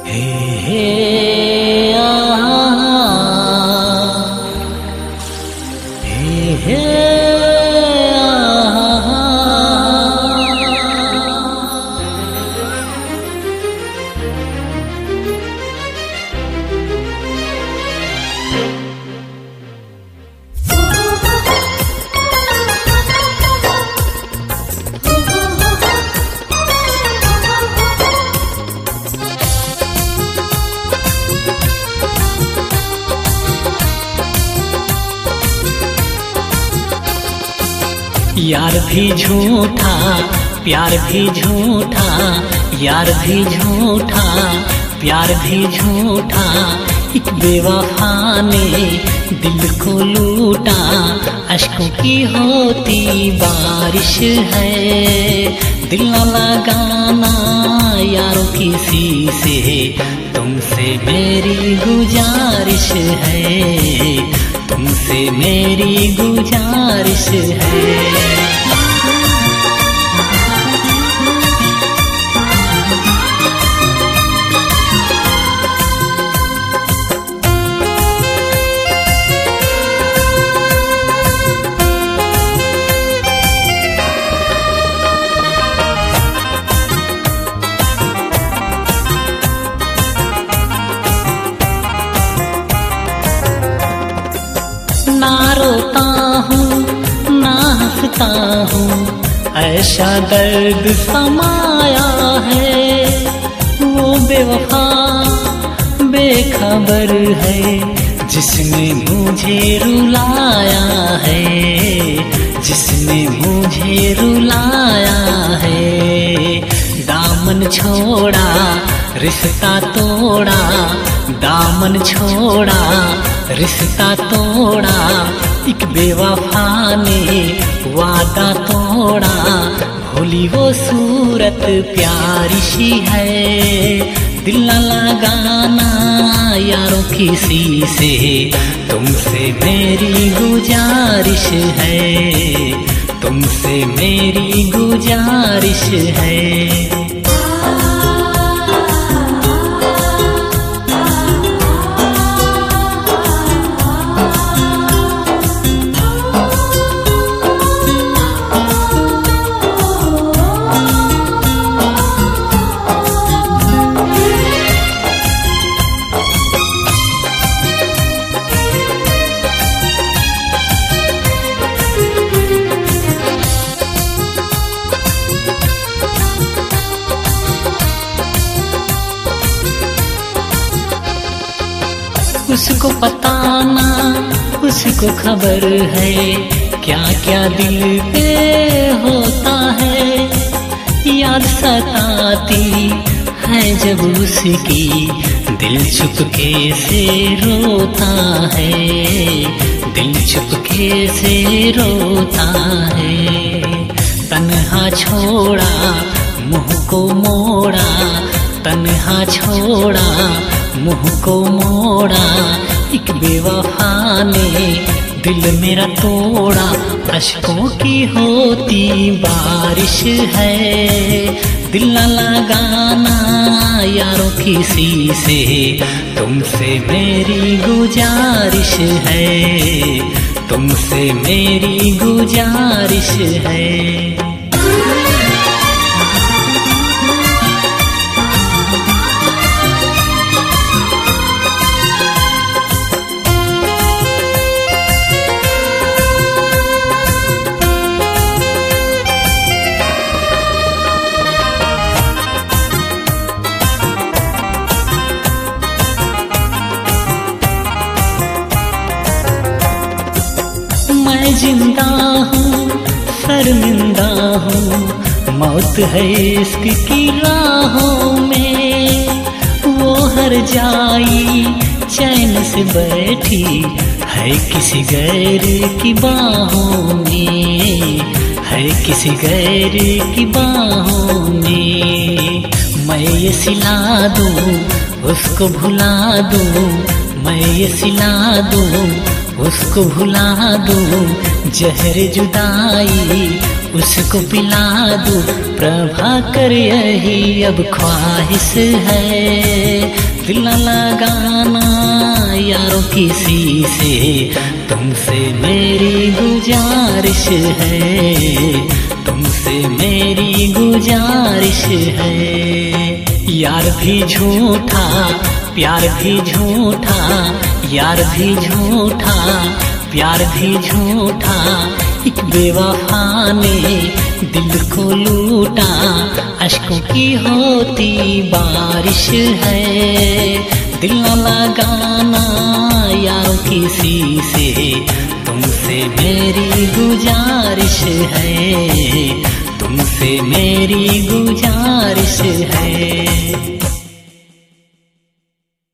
हे हे आ, हे हे यार भी झूठा प्यार भी झूठा, यार भी झूठा प्यार भी झूठा, एक बेवफा ने दिल को लूटा। अश्कों की होती बारिश है, दिल न लगाना यारों किसी से, तुमसे मेरी गुजारिश है, तुमसे मेरी गुजारिश है। ना रोता हूँ ना हंसता हूँ, ऐसा दर्द समाया है। वो बेवफा बेखबर है, जिसने मुझे रुलाया है, जिसने मुझे रुलाया है। दामन छोड़ा रिश्ता तोड़ा, दामन छोड़ा रिश्ता तोड़ा, एक बेवफा ने वादा तोड़ा। भोली वो सूरत प्यारी सी है, दिल न लगाना यारों किसी से, तुमसे मेरी गुजारिश है, तुमसे मेरी गुजारिश है। उसको पता ना उसको खबर है, क्या क्या दिल पे होता है। याद सताती है जब उसकी, दिल चुपके से रोता है, दिल चुपके से रोता है। तन्हा छोड़ा मुँह को मोड़ा, तन्हा छोड़ा मुँह को मोड़ा, एक बेवफा ने दिल मेरा तोड़ा। अश्कों की होती बारिश है, दिल न लगाना यारों किसी से, तुमसे मेरी गुजारिश है, तुमसे मेरी गुजारिश है। मैं जिंदा हूँ शर्मिंदा हूँ, मौत है इश्क की राहों में। वो हर जाई चैन से बैठी है किसी गैर की बाहों में, है किसी गैर की बाहों में। मैं ये सिला दूँ उसको भुला दूँ, मैं ये सिला दूँ उसको भुला दूँ। जहर जुदाई उसको पिला दूं प्रभाकर, यही अब ख्वाहिश है। दिल न लगाना यारों किसी से, तुमसे मेरी गुजारिश है, तुमसे मेरी गुजारिश है। यार भी झूठा प्यार भी झूठा, यार भी झूठा प्यार भी झूठा, एक बेवफा ने दिल को लूटा, अश्कों की होती बारिश है। दिल न लगाना यारों किसी से, तुमसे मेरी गुजारिश है, तुमसे मेरी गुजारिश है।